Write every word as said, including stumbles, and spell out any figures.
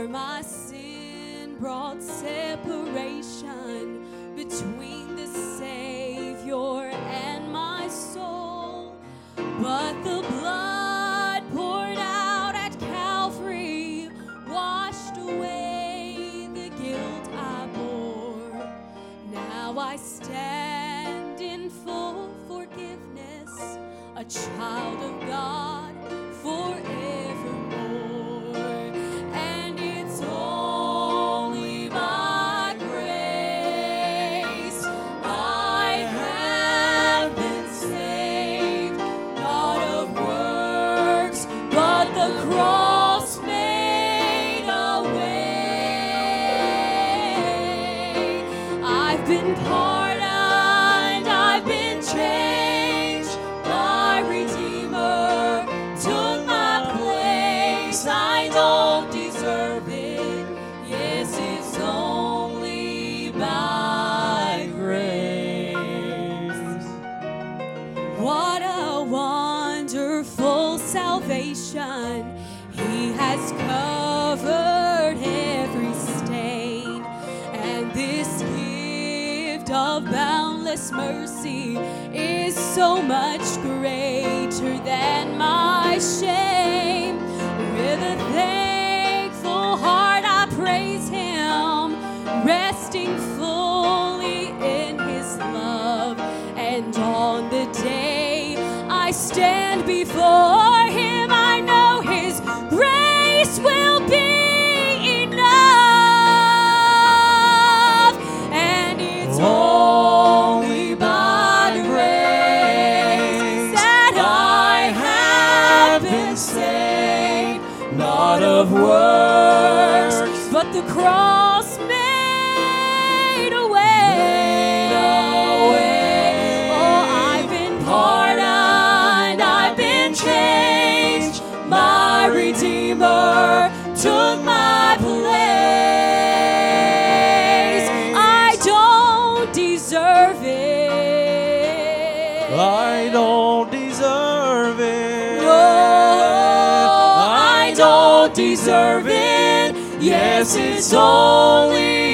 my sin brought separation between the Savior and my soul. But the blood poured out at Calvary washed away the guilt I bore. Now I stand in full forgiveness, a child of God forevermore. And it's only by grace I have been saved, not of works, but the cross made a way. I've been pardoned, I've been changed, my Redeemer took my place. I don't deserve it, yes, it's only by grace. What a wonderful salvation, He has covered every stain, and this gift of boundless mercy is so much greater than my shame. With a thankful heart I praise Him, resting fully in His love. And on the day I stand before Him, I know His grace will be enough. And it's only by grace that I have been saved, not of works, but the cross made a way. Oh, I've been pardoned, I've been changed, my Redeemer took my place. I don't deserve it. I don't deserve it. No, I don't deserve it. Yes, it's only